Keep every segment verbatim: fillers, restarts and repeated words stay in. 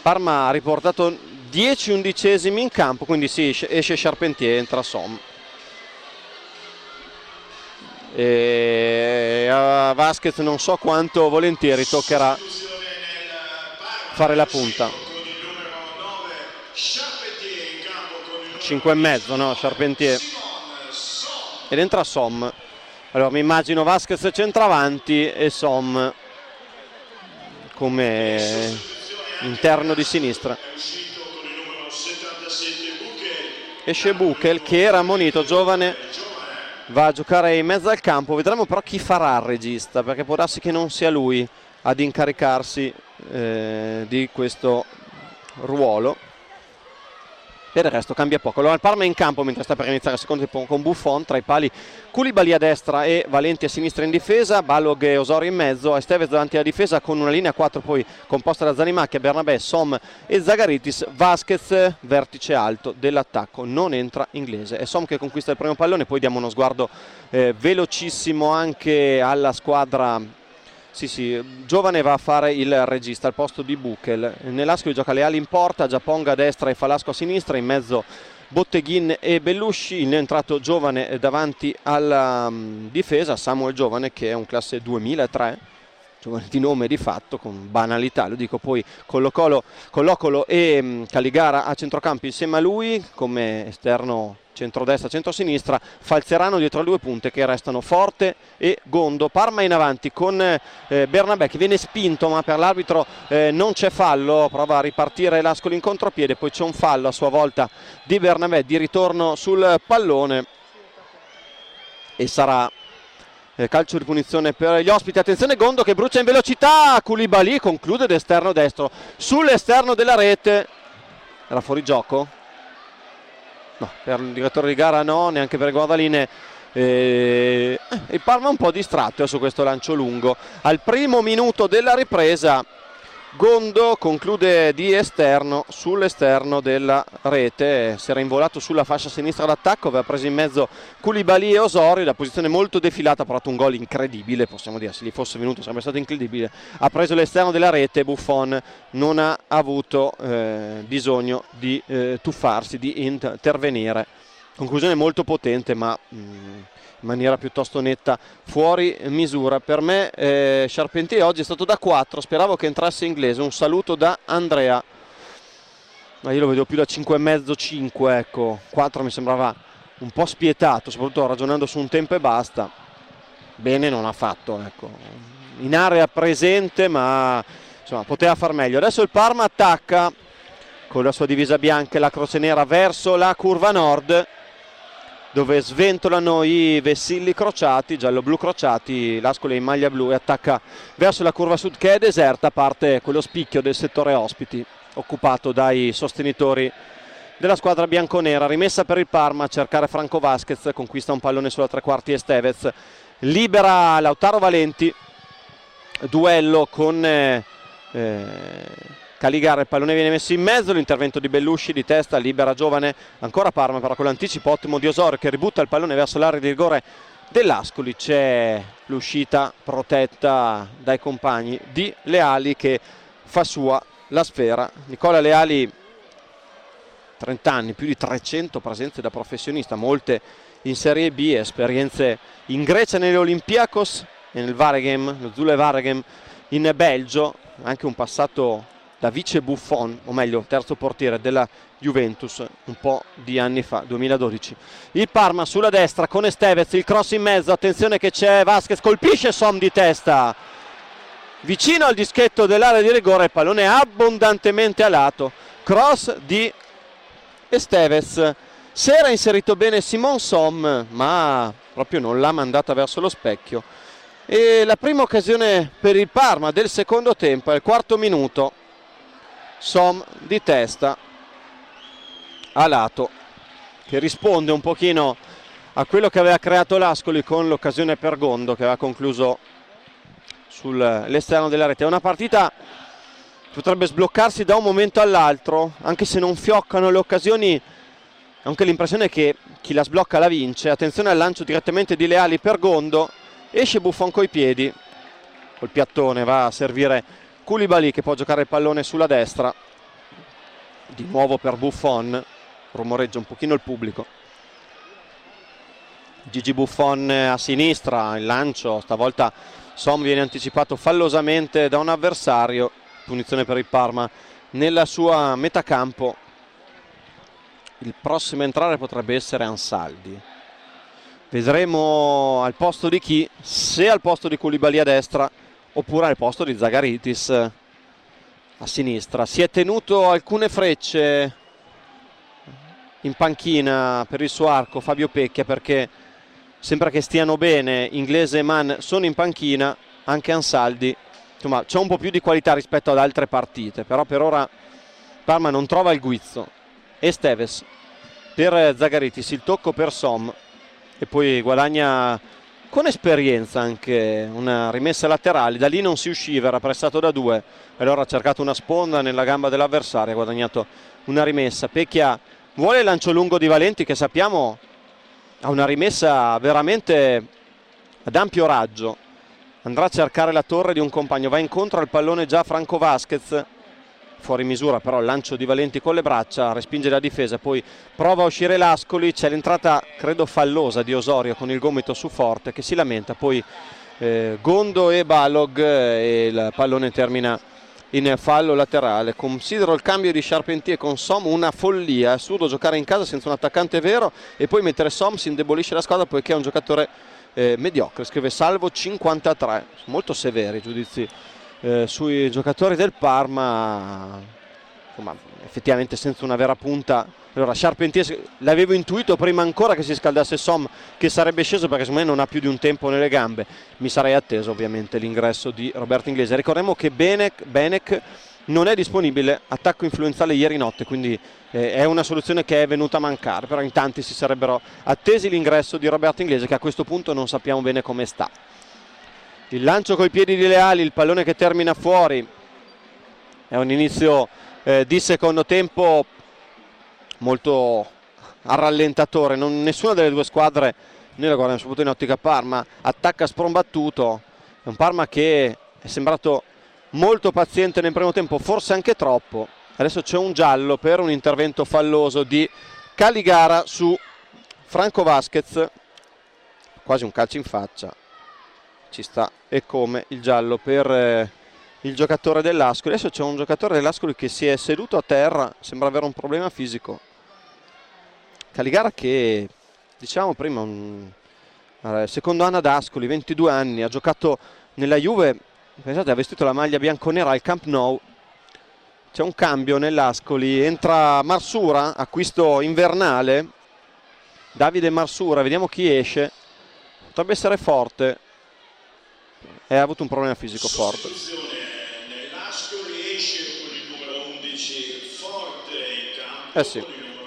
Parma ha riportato dieci undicesimi in campo, quindi sì, esce Charpentier, entra Som. E a Vasquez non so quanto volentieri toccherà fare la punta. cinque e mezzo, no? Charpentier. Ed entra Som. Allora mi immagino Vasquez centravanti e Som come interno di sinistra. Esce Buchel che era ammonito, giovane, va a giocare in mezzo al campo. Vedremo però chi farà il regista, perché può darsi che non sia lui ad incaricarsi eh, di questo ruolo. Per il resto cambia poco. Allora il Parma è in campo mentre sta per iniziare il secondo tempo con Buffon tra i pali, Koulibaly a destra e Valenti a sinistra in difesa, Balog e Osorio in mezzo, Estevez davanti alla difesa con una linea quattro poi composta da Zanimacchia, Bernabé, Som e Zagaritis. Vasquez vertice alto dell'attacco, non entra Inglese. È Som che conquista il primo pallone. Poi diamo uno sguardo eh, velocissimo anche alla squadra. Sì, sì, giovane va a fare il regista al posto di Buchel. Nell'Ascoli gioca Leali in porta, Giaponga a destra e Falasco a sinistra, in mezzo Botteghin e Bellusci. Il entrato giovane davanti alla um, difesa, Samuel Giovane, che è un classe duemilatré, giovane di nome e di fatto, con banalità, lo dico. Poi Collocolo, Collocolo e um, Caligara a centrocampo insieme a lui come esterno centrodestra, centrosinistra, Falzerano dietro le due punte che restano Forte e Gondo. Parma in avanti con eh, Bernabé che viene spinto, ma per l'arbitro eh, non c'è fallo, prova a ripartire l'Ascoli in contropiede, poi c'è un fallo a sua volta di Bernabé di ritorno sul pallone e sarà eh, calcio di punizione per gli ospiti. Attenzione, Gondo che brucia in velocità, Koulibaly conclude d'esterno destro sull'esterno della rete. Era fuori gioco? No, per il direttore di gara no, neanche per Guardaline. Eh, il Parma un po' distratto su questo lancio lungo. Al primo minuto della ripresa Gondo conclude di esterno sull'esterno della rete, si era involato sulla fascia sinistra d'attacco, aveva preso in mezzo Koulibaly e Osorio, la posizione molto defilata, ha portato un gol incredibile, possiamo dire, se gli fosse venuto sarebbe stato incredibile. Ha preso l'esterno della rete, Buffon non ha avuto eh, bisogno di eh, tuffarsi, di intervenire. Conclusione molto potente, ma mh, in maniera piuttosto netta, fuori misura. Per me eh, Charpentier oggi è stato da quattro, speravo che entrasse Inglese. Un saluto da Andrea, ma io lo vedo più da cinque e mezzo, cinque, ecco. quattro mi sembrava un po' spietato, soprattutto ragionando su un tempo e basta. Bene non ha fatto, ecco. In area presente, ma insomma poteva far meglio. Adesso il Parma attacca con la sua divisa bianca e la croce nera verso la curva nord, dove sventolano i vessilli crociati, giallo-blu crociati. L'Ascoli è in maglia blu e attacca verso la curva sud che è deserta, a parte quello spicchio del settore ospiti occupato dai sostenitori della squadra bianconera. Rimessa per il Parma, a cercare Franco Vasquez, conquista un pallone sulla tre quarti Estevez, libera Lautaro Valenti, duello con eh, eh, Caligara, il pallone viene messo in mezzo, l'intervento di Bellusci di testa, libera Giovane, ancora Parma però con l'anticipo ottimo di Osorio che ributta il pallone verso l'area di rigore dell'Ascoli. C'è l'uscita protetta dai compagni di Leali che fa sua la sfera. Nicola Leali, trenta anni, più di trecento presenze da professionista, molte in Serie B, esperienze in Grecia negli Olympiakos e nel Waregem, lo Zule Waregem in Belgio, anche un passato da vice Buffon, o meglio terzo portiere della Juventus un po' di anni fa, duemiladodici. Il Parma sulla destra con Estevez, il cross in mezzo, attenzione che c'è Vasquez, colpisce Som di testa vicino al dischetto dell'area di rigore, il pallone abbondantemente a lato, cross di Estevez. Si era inserito bene Simon Som, ma proprio non l'ha mandata verso lo specchio. E la prima occasione per il Parma del secondo tempo, al quarto minuto, Som di testa a lato, che risponde un pochino a quello che aveva creato l'Ascoli con l'occasione per Gondo che aveva concluso sull'esterno della rete. È una partita che potrebbe sbloccarsi da un momento all'altro, anche se non fioccano le occasioni, anche l'impressione che chi la sblocca la vince. Attenzione al lancio direttamente di Leali per Gondo, esce Buffon coi piedi, col piattone va a servire Koulibaly che può giocare il pallone sulla destra. di nuovo per Buffon, rumoreggia un pochino il pubblico. Gigi Buffon a sinistra, il lancio, stavolta Som viene anticipato fallosamente da un avversario, punizione per il Parma nella sua metà campo. Il prossimo a entrare potrebbe essere Ansaldi, vedremo al posto di chi, se al posto di Koulibaly a destra oppure al posto di Zagaritis a sinistra. Si è tenuto alcune frecce in panchina per il suo arco Fabio Pecchia, perché sembra che stiano bene. Inglese e Mann sono in panchina, anche Ansaldi, insomma c'è un po' più di qualità rispetto ad altre partite, però per ora Parma non trova il guizzo. Esteves per Zagaritis, il tocco per Som e poi guadagna con esperienza anche una rimessa laterale. Da lì non si usciva, era pressato da due e allora ha cercato una sponda nella gamba dell'avversario, ha guadagnato una rimessa. Pecchia vuole il lancio lungo di Valenti, che sappiamo ha una rimessa veramente ad ampio raggio, andrà a cercare la torre di un compagno, va incontro al pallone già Franco Vasquez, fuori misura però il lancio di Valenti con le braccia, respinge la difesa, poi prova a uscire Lascoli, c'è l'entrata credo fallosa di Osorio con il gomito su Forte che si lamenta, poi eh, Gondo e Balog e il pallone termina in fallo laterale. Considero il cambio di Charpentier con Som una follia, è assurdo giocare in casa senza un attaccante vero e poi mettere Som, si indebolisce la squadra poiché è un giocatore eh, mediocre, scrive Salvo cinquantatré, molto severi i giudizi eh, sui giocatori del Parma, insomma effettivamente senza una vera punta. Allora Charpentier l'avevo intuito prima ancora che si scaldasse Som che sarebbe sceso, perché secondo me non ha più di un tempo nelle gambe. Mi sarei atteso ovviamente l'ingresso di Roberto Inglese. Ricordiamo che Benek, Benek non è disponibile, attacco influenzale ieri notte, quindi eh, è una soluzione che è venuta a mancare, però in tanti si sarebbero attesi l'ingresso di Roberto Inglese, che a questo punto non sappiamo bene come sta. Il lancio coi piedi di Leali, il pallone che termina fuori, è un inizio eh, di secondo tempo molto a rallentatore. Non, nessuna delle due squadre, noi la guardiamo soprattutto in ottica Parma, attacca sprombattuto. È un Parma che è sembrato molto paziente nel primo tempo, forse anche troppo. Adesso c'è un giallo per un intervento falloso di Caligara su Franco Vasquez, quasi un calcio in faccia, ci sta, e come il giallo per eh, il giocatore dell'Ascoli. Adesso c'è un giocatore dell'Ascoli che si è seduto a terra, sembra avere un problema fisico. Caligara che, diciamo prima, un eh, secondo anno ad Ascoli, ventidue anni, ha giocato nella Juve, pensate, ha vestito la maglia bianconera al Camp Nou. C'è un cambio nell'Ascoli, entra Marsura, acquisto invernale, Davide Marsura, vediamo chi esce, potrebbe essere Forte, e ha avuto un problema fisico Forte. Eh sì,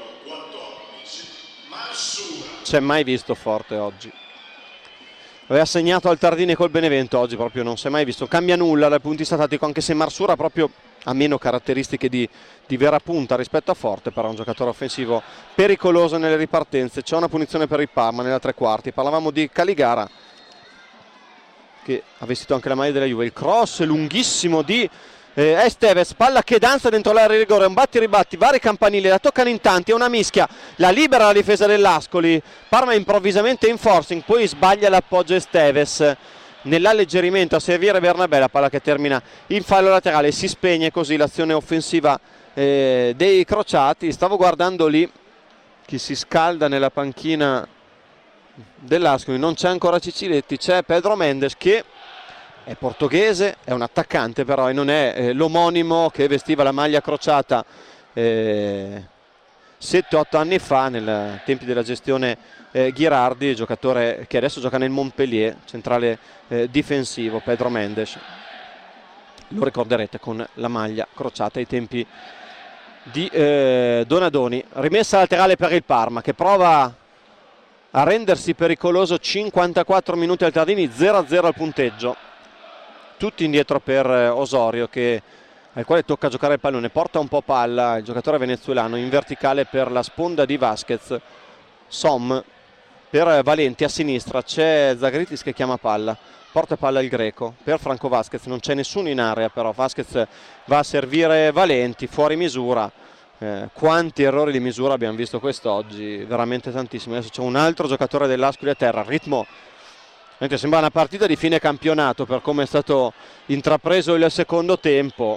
c'è mai visto Forte oggi. Aveva segnato al Tardini col Benevento, oggi proprio non si è mai visto. Cambia nulla dal punto di vista tattico, anche se Marsura proprio ha meno caratteristiche di, di vera punta rispetto a Forte, però è un giocatore offensivo pericoloso nelle ripartenze. C'è una punizione per il Parma nella tre quarti. Parlavamo di Caligara che ha vestito anche la maglia della Juve. Il cross lunghissimo di eh, Esteves, palla che danza dentro l'area di rigore, un batti ribatti, vari campanili, la toccano in tanti, è una mischia, la libera la difesa dell'Ascoli. Parma improvvisamente in forcing, poi sbaglia l'appoggio Esteves nell'alleggerimento a servire Bernabé, la palla che termina in fallo laterale, si spegne così l'azione offensiva eh, dei crociati. Stavo guardando lì chi si scalda nella panchina dell'Ascoli, non c'è ancora Ciciletti, c'è Pedro Mendes che è portoghese, è un attaccante però e non è eh, l'omonimo che vestiva la maglia crociata eh, sette otto anni fa, nei tempi della gestione eh, Ghirardi, giocatore che adesso gioca nel Montpellier, centrale eh, difensivo. Pedro Mendes, lo ricorderete con la maglia crociata ai tempi di eh, Donadoni. Rimessa laterale per il Parma che prova a rendersi pericoloso. Cinquantaquattro minuti al Tardini, zero a zero al punteggio, tutti indietro per Osorio che, al quale tocca giocare il pallone, porta un po' palla il giocatore venezuelano in verticale per la sponda di Vasquez. Som per Valenti a sinistra, c'è Zagaritis che chiama palla, porta palla il greco per Franco Vasquez, non c'è nessuno in area però Vasquez va a servire Valenti, fuori misura, Eh, quanti errori di misura abbiamo visto quest'oggi, veramente tantissimi. Adesso c'è un altro giocatore dell'Ascoli a terra, ritmo, sembra una partita di fine campionato per come è stato intrapreso il secondo tempo.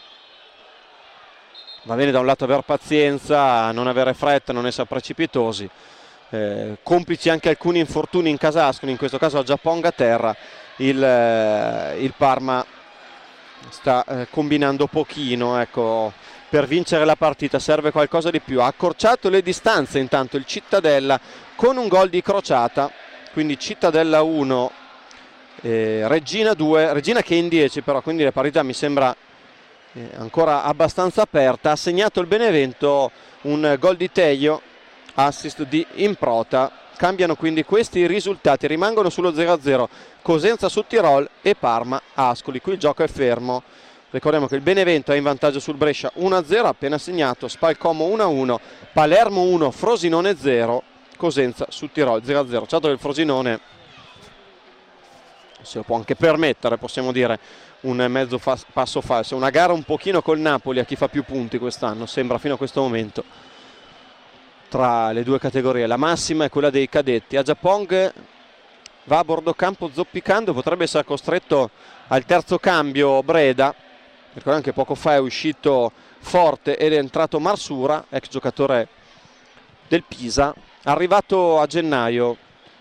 Va bene da un lato aver pazienza, non avere fretta, non essere precipitosi, eh, complici anche alcuni infortuni in casa Ascoli, in questo caso a Japong a terra, il, eh, il Parma sta eh, combinando pochino, ecco. Per vincere la partita serve qualcosa di più. Ha accorciato le distanze intanto il Cittadella con un gol di crociata, quindi Cittadella uno, eh, Reggina due, Reggina che è in dieci però, quindi la partita mi sembra eh, ancora abbastanza aperta. Ha segnato il Benevento un gol di Teio, assist di Improta. Cambiano quindi questi risultati, rimangono sullo zero a zero Cosenza su Tirol e Parma Ascoli. Qui il gioco è fermo. Ricordiamo che il Benevento è in vantaggio sul Brescia uno a zero, appena segnato, Spalcomo uno a uno, Palermo uno, Frosinone zero, Cosenza su Tirol zero a zero. Certo che il Frosinone se lo può anche permettere, possiamo dire, un mezzo fa- passo falso. Una gara un pochino col Napoli a chi fa più punti quest'anno, sembra fino a questo momento, tra le due categorie. La massima è quella dei cadetti. A Japong va a bordo campo zoppicando, potrebbe essere costretto al terzo cambio Breda. Ricordiamo che poco fa è uscito Forte ed è entrato Marsura, ex giocatore del Pisa, arrivato a gennaio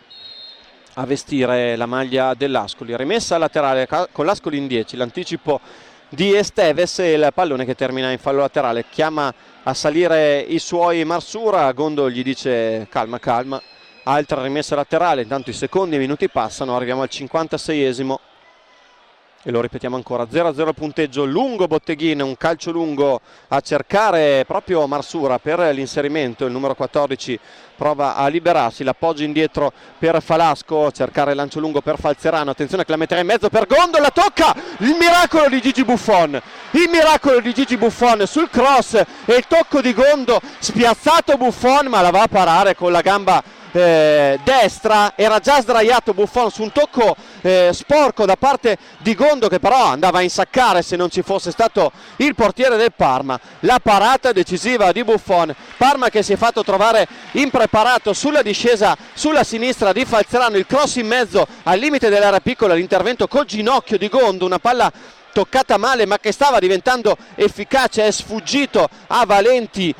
a vestire la maglia dell'Ascoli. Rimessa laterale con l'Ascoli in dieci, l'anticipo di Esteves e il pallone che termina in fallo laterale. Chiama a salire i suoi Marsura, Gondo gli dice calma calma. Altra rimessa laterale, intanto i secondi e i minuti passano, arriviamo al cinquantaseiesimo e lo ripetiamo ancora, zero a zero punteggio. Lungo Botteghin, un calcio lungo a cercare proprio Marsura per l'inserimento, il numero quattordici prova a liberarsi, l'appoggio indietro per Falasco, a cercare il lancio lungo per Falzerano, attenzione che la metterà in mezzo per Gondo, la tocca, il miracolo di Gigi Buffon, il miracolo di Gigi Buffon sul cross e il tocco di Gondo, spiazzato Buffon ma la va a parare con la gamba Eh, destra, era già sdraiato Buffon su un tocco eh, sporco da parte di Gondo, che però andava a insaccare se non ci fosse stato il portiere del Parma. La parata decisiva di Buffon, Parma che si è fatto trovare impreparato sulla discesa sulla sinistra di Falzerano, il cross in mezzo al limite dell'area piccola, l'intervento col ginocchio di Gondo, una palla toccata male ma che stava diventando efficace, è sfuggito a Valenti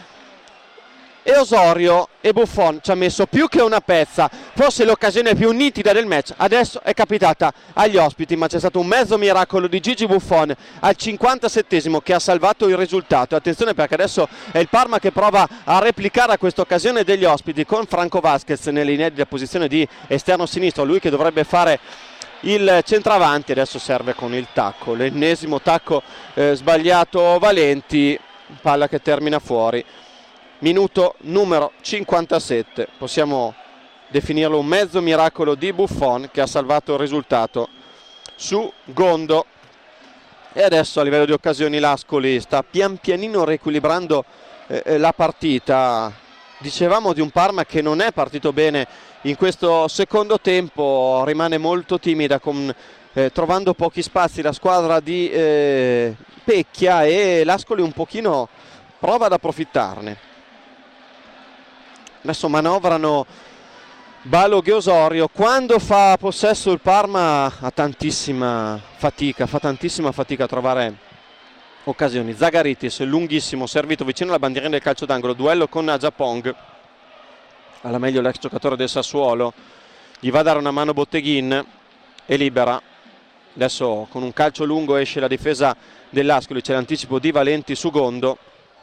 e Osorio, e Buffon ci ha messo più che una pezza, forse l'occasione più nitida del match adesso è capitata agli ospiti, ma c'è stato un mezzo miracolo di Gigi Buffon al cinquantasettesimo che ha salvato il risultato. Attenzione perché adesso è il Parma che prova a replicare a questa occasione degli ospiti con Franco Vasquez nell'inedita posizione di esterno sinistro, lui che dovrebbe fare il centravanti. Adesso serve con il tacco, l'ennesimo tacco eh, sbagliato Valenti, palla che termina fuori. Minuto numero cinquantasette, possiamo definirlo un mezzo miracolo di Buffon che ha salvato il risultato su Gondo. E adesso a livello di occasioni l'Ascoli sta pian pianino riequilibrando eh, la partita. Dicevamo di un Parma che non è partito bene in questo secondo tempo, rimane molto timida con, eh, trovando pochi spazi la squadra di eh, Pecchia, e l'Ascoli un pochino prova ad approfittarne. Adesso manovrano Balogh e Osorio. Quando fa possesso il Parma ha tantissima fatica, fa tantissima fatica a trovare occasioni. Zagaritis, lunghissimo, servito vicino alla bandierina del calcio d'angolo, duello con Japong, alla meglio l'ex giocatore del Sassuolo, gli va a dare una mano Botteghin e libera. Adesso con un calcio lungo esce la difesa dell'Ascoli, c'è l'anticipo di Valenti su Gondo.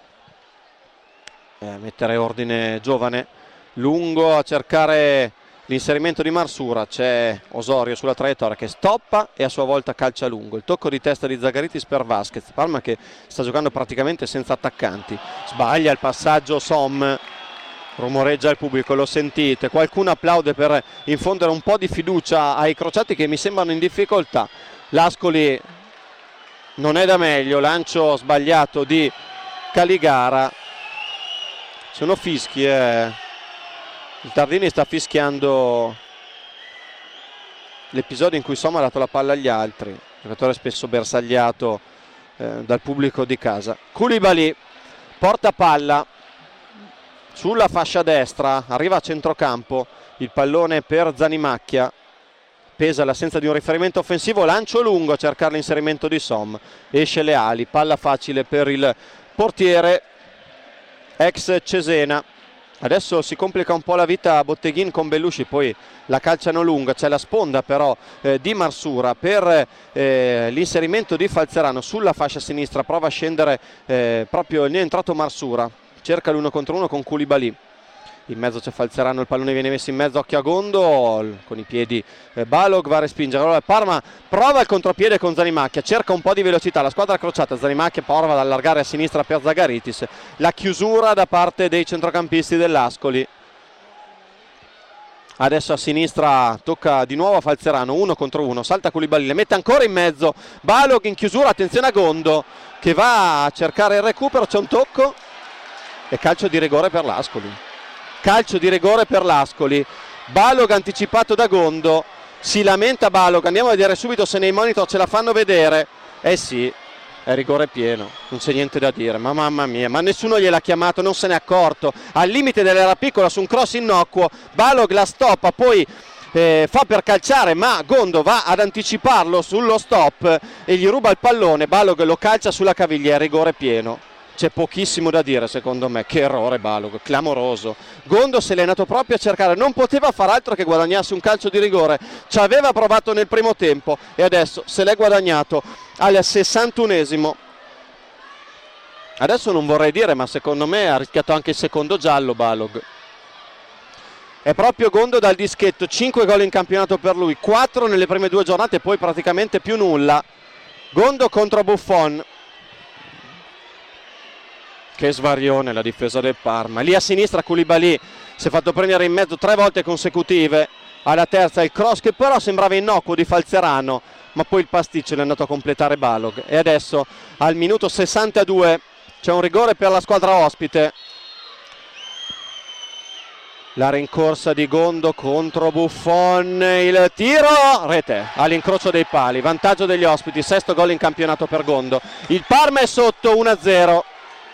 Eh, mettere ordine giovane, lungo a cercare l'inserimento di Marsura, c'è Osorio sulla traiettoria che stoppa e a sua volta calcia lungo, il tocco di testa di Zagaritis per Vasquez. Parma che sta giocando praticamente senza attaccanti, sbaglia il passaggio Som, rumoreggia il pubblico, lo sentite, qualcuno applaude per infondere un po' di fiducia ai crociati che mi sembrano in difficoltà. L'Ascoli non è da meglio, lancio sbagliato di Caligara. Sono fischi, eh. Il Tardini sta fischiando l'episodio in cui Somma ha dato la palla agli altri, giocatore spesso bersagliato eh, dal pubblico di casa. Koulibaly porta palla sulla fascia destra, arriva a centrocampo, il pallone per Zanimacchia, pesa l'assenza di un riferimento offensivo, lancio lungo a cercare l'inserimento di Som, esce le ali, palla facile per il portiere ex Cesena. Adesso si complica un po' la vita a Botteghin con Bellusci, poi la calciano lunga, c'è la sponda però eh, di Marsura per eh, l'inserimento di Falzerano sulla fascia sinistra, prova a scendere eh, proprio, ne è entrato Marsura, cerca l'uno contro uno con Koulibaly. In mezzo c'è Falzerano, il pallone viene messo in mezzo, occhio a Gondo, con i piedi eh, Balog va a respingere. Allora Parma prova il contropiede con Zanimacchia, cerca un po' di velocità, la squadra crociata, Zanimacchia prova ad allargare a sinistra per Zagaritis, la chiusura da parte dei centrocampisti dell'Ascoli. Adesso a sinistra tocca di nuovo a Falzerano, uno contro uno, salta Koulibaly, le mette ancora in mezzo, Balog in chiusura, attenzione a Gondo che va a cercare il recupero, c'è un tocco e calcio di rigore per l'Ascoli. Calcio di rigore per l'Ascoli, Balog anticipato da Gondo, si lamenta Balog, andiamo a vedere subito se nei monitor ce la fanno vedere. Eh sì, è rigore pieno, non c'è niente da dire, ma mamma mia, ma nessuno gliel'ha chiamato, non se n'è accorto, al limite dell'era piccola su un cross innocuo, Balog la stoppa, poi eh, fa per calciare, ma Gondo va ad anticiparlo sullo stop e gli ruba il pallone, Balog lo calcia sulla caviglia, rigore pieno. C'è pochissimo da dire secondo me, che errore Balog, clamoroso. Gondo se l'è andato proprio a cercare, non poteva far altro che guadagnarsi un calcio di rigore, ci aveva provato nel primo tempo e adesso se l'è guadagnato al sessantunesimo. Adesso non vorrei dire, ma secondo me ha rischiato anche il secondo giallo Balog. È proprio Gondo dal dischetto, cinque gol in campionato per lui, quattro nelle prime due giornate e poi praticamente più nulla. Gondo contro Buffon. Che svarione la difesa del Parma, lì a sinistra Koulibaly si è fatto prendere in mezzo tre volte consecutive, alla terza il cross che però sembrava innocuo di Falzerano, ma poi il pasticcio l'è andato a completare Balog e adesso al minuto sessantadue c'è un rigore per la squadra ospite. La rincorsa di Gondo contro Buffon, il tiro, rete all'incrocio dei pali, vantaggio degli ospiti, sesto gol in campionato per Gondo, il Parma è sotto uno a zero.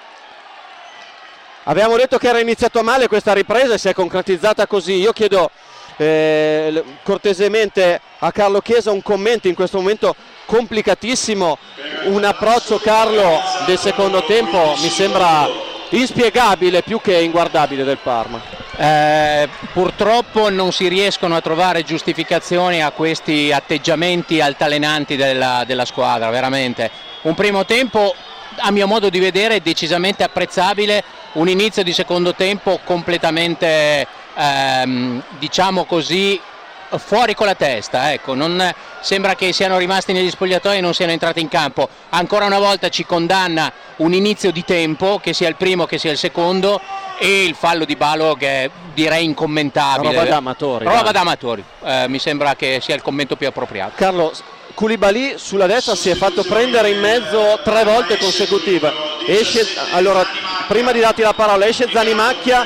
Avevamo detto che era iniziato male questa ripresa e si è concretizzata così. Io chiedo eh, cortesemente a Carlo Chiesa un commento in questo momento complicatissimo, un approccio Carlo del secondo tempo mi sembra inspiegabile più che inguardabile del Parma. Eh, purtroppo non si riescono a trovare giustificazioni a questi atteggiamenti altalenanti della, della squadra, veramente. Un primo tempo a mio modo di vedere decisamente apprezzabile, un inizio di secondo tempo completamente ehm, diciamo così fuori con la testa, ecco, non sembra che siano rimasti negli spogliatoi e non siano entrati in campo. Ancora una volta ci condanna un inizio di tempo, che sia il primo che sia il secondo, e il fallo di Balog è direi incommentabile. Roba da amatori. Roba da amatori, eh, mi sembra che sia il commento più appropriato. Carlo, Koulibaly sulla destra si è fatto prendere in mezzo tre volte consecutive. Esce, allora, prima di darti la parola, esce Zanimacchia,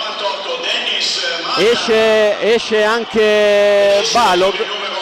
esce, esce anche Balog.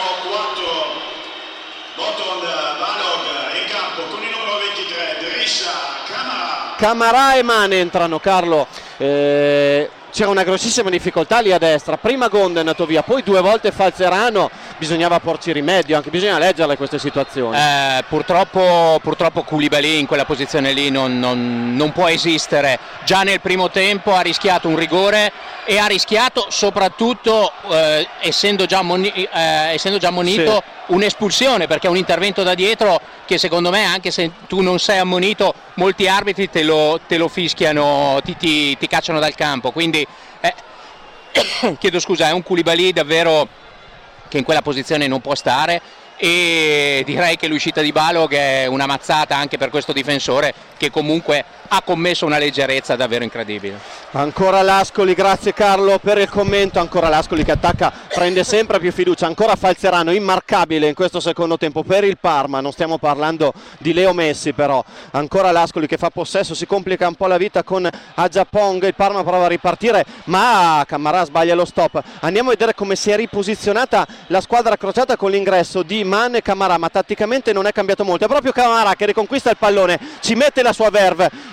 Camarà e Mane entrano, Carlo. Eh, c'era una grossissima difficoltà lì a destra, prima Gondo è andato via, poi due volte Falzerano, bisognava porci rimedio, anche bisogna leggerle queste situazioni. Eh, purtroppo, purtroppo Koulibaly in quella posizione lì non, non, non può esistere, già nel primo tempo ha rischiato un rigore e ha rischiato soprattutto, eh, essendo già ammoni- eh, essendo già ammonito, sì, un'espulsione, perché è un intervento da dietro che secondo me, anche se tu non sei ammonito, molti arbitri te lo, te lo fischiano, ti, ti, ti cacciano dal campo, quindi eh, chiedo scusa, è un Koulibaly davvero che in quella posizione non può stare, e direi che l'uscita di Balog è una mazzata anche per questo difensore che comunque ha commesso una leggerezza davvero incredibile. Ancora l'Ascoli, grazie Carlo per il commento, ancora l'Ascoli che attacca, prende sempre più fiducia, ancora Falzerano immarcabile in questo secondo tempo per il Parma, non stiamo parlando di Leo Messi però, ancora l'Ascoli che fa possesso, si complica un po' la vita con Agiapong, il Parma prova a ripartire ma Camarà sbaglia lo stop. Andiamo a vedere come si è riposizionata la squadra crociata con l'ingresso di Mane e Camarà, ma tatticamente non è cambiato molto, è proprio Camarà che riconquista il pallone, ci mette la sua verve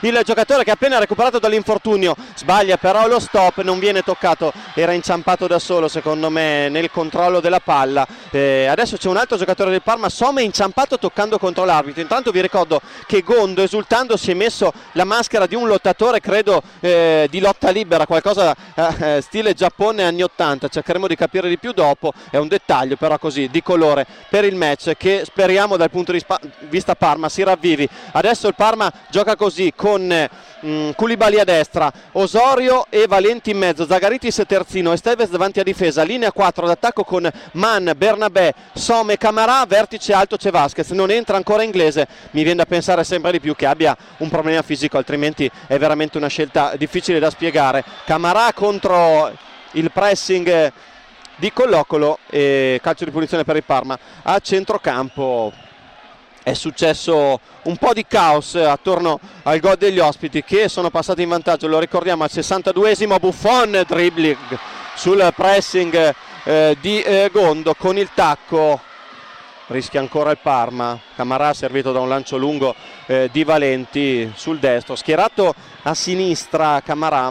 il giocatore che ha appena recuperato dall'infortunio, sbaglia però lo stop, non viene toccato, era inciampato da solo secondo me nel controllo della palla. Eh, adesso c'è un altro giocatore del Parma, Some, inciampato toccando contro l'arbitro. Intanto vi ricordo che Gondo, esultando, si è messo la maschera di un lottatore, credo eh, di lotta libera, qualcosa eh, stile Giappone anni ottanta, cercheremo di capire di più dopo, è un dettaglio però così di colore per il match che speriamo dal punto di vista Parma si ravvivi. Adesso il Parma gioca così con mm, Koulibaly a destra, Osorio e Valenti in mezzo, Zagaritis terzino, Esteves davanti a difesa, linea quattro d'attacco con Man, Bernabé, Some, Camarà, vertice alto c'è Vasquez, non entra ancora Inglese, mi viene da pensare sempre di più che abbia un problema fisico, altrimenti è veramente una scelta difficile da spiegare. Camarà contro il pressing di Collocolo e calcio di punizione per il Parma. A centrocampo è successo un po' di caos attorno al gol degli ospiti che sono passati in vantaggio, lo ricordiamo al sessantaduesimo, Buffon dribbling sul pressing eh, di eh, Gondo con il tacco, rischia ancora il Parma. Camarà servito da un lancio lungo eh, di Valenti sul destro, schierato a sinistra Camarà,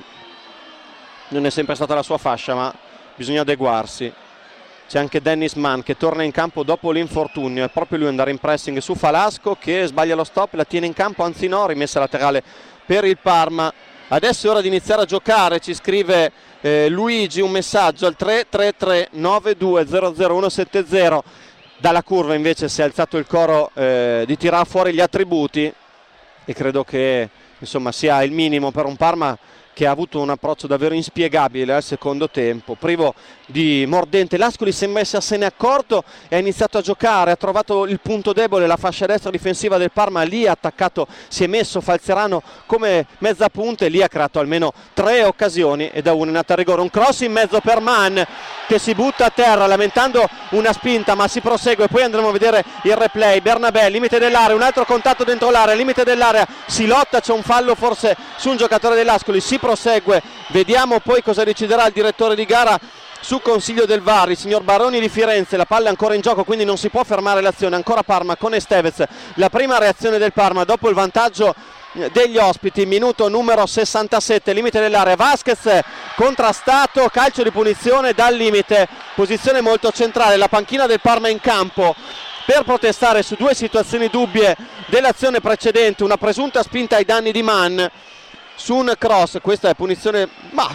non è sempre stata la sua fascia ma bisogna adeguarsi. C'è anche Dennis Mann che torna in campo dopo l'infortunio, è proprio lui andare in pressing su Falasco che sbaglia lo stop, la tiene in campo, anzi no, rimessa laterale per il Parma. Adesso è ora di iniziare a giocare, ci scrive eh, Luigi un messaggio al tre tre tre nove due zero zero uno sette zero. Dalla curva invece si è alzato il coro eh, di tirare fuori gli attributi e credo che insomma sia il minimo per un Parma che ha avuto un approccio davvero inspiegabile al secondo tempo, privo di mordente. L'Ascoli sembra essersene accorto e ha iniziato a giocare, ha trovato il punto debole, la fascia destra difensiva del Parma, lì ha attaccato, si è messo Falzerano come mezza punta e lì ha creato almeno tre occasioni e da una è nata a rigore. Un cross in mezzo per Mann che si butta a terra lamentando una spinta ma si prosegue, poi andremo a vedere il replay. Bernabé, limite dell'area, un altro contatto dentro l'area, limite dell'area, si lotta, c'è un fallo forse su un giocatore dell'Ascoli, si prosegue, vediamo poi cosa deciderà il direttore di gara su consiglio del V A R, il signor Baroni di Firenze. La palla è ancora in gioco quindi non si può fermare l'azione, ancora Parma con Estevez, la prima reazione del Parma dopo il vantaggio degli ospiti, minuto numero sessantasette, limite dell'area, Vasquez contrastato, calcio di punizione dal limite, posizione molto centrale, la panchina del Parma in campo per protestare su due situazioni dubbie dell'azione precedente, una presunta spinta ai danni di Mann su un cross, questa è punizione, ma